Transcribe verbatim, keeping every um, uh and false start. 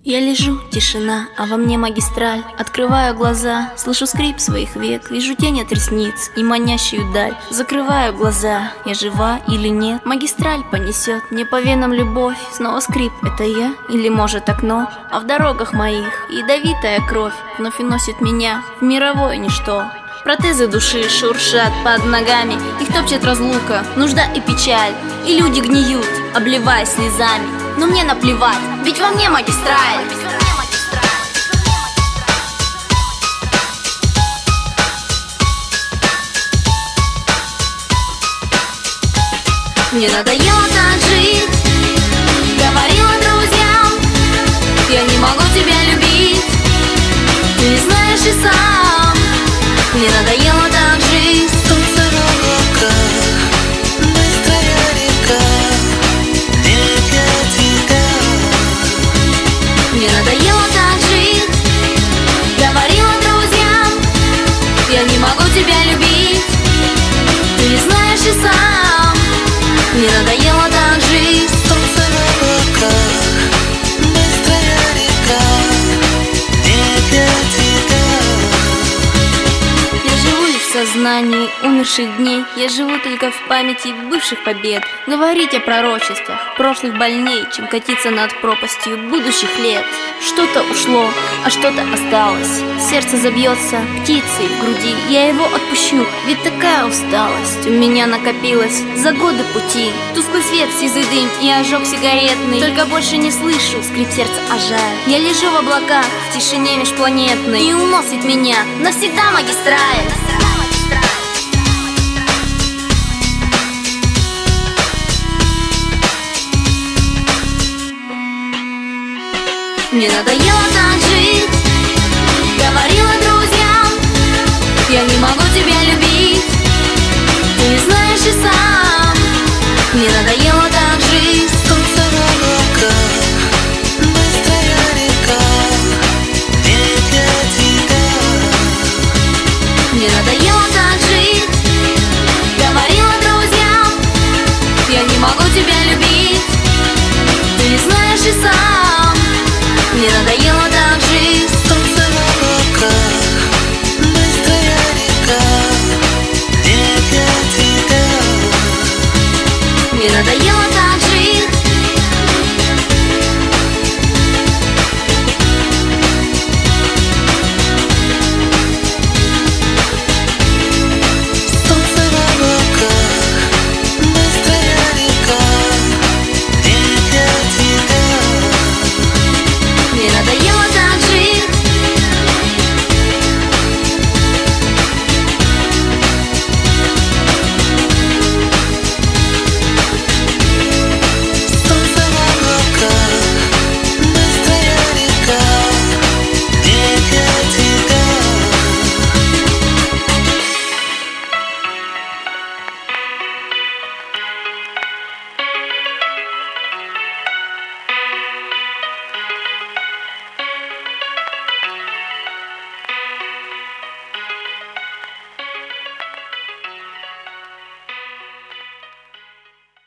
Я лежу, тишина, а во мне магистраль. Открываю глаза, слышу скрип своих век. Вижу тень от ресниц и манящую даль. Закрываю глаза, я жива или нет. Магистраль понесет мне по венам любовь. Снова скрип, это я или может окно? А в дорогах моих ядовитая кровь вновь уносит меня в мировое ничто. Протезы души шуршат под ногами, их топчет разлука, нужда и печаль. И люди гниют, обливаясь слезами. Но мне наплевать, ведь во мне магистраль. Мне надоело так жить, говорила друзьям, я не могу тебя любить, ты не знаешь и сам. Мне надоело так жить. Солнце в облаках, быстрая река, нет, я тебя. Мне надоело так жить, говорила друзьям, я не могу тебя любить, ты не знаешь и сам. Мне надоело так жить. Солнце в облаках, быстрая река, нет, я тебя. Я живу лишь в сознании умерших дней. Я живу только в памяти бывших побед. Говорить о пророчествах прошлых больней, чем катиться над пропастью будущих лет. Что-то ушло, а что-то осталось. Сердце забьется птицей в груди. Я его отпущу, ведь такая усталость у меня накопилась за годы пути. Тусклый свет, сизый дым и ожог сигаретный. Только больше не слышу скрип сердца, а жаль. Я лежу в облаках, в тишине межпланетной, и уносит меня навсегда магистраль. Мне надоело так жить, говорила друзьям, я не могу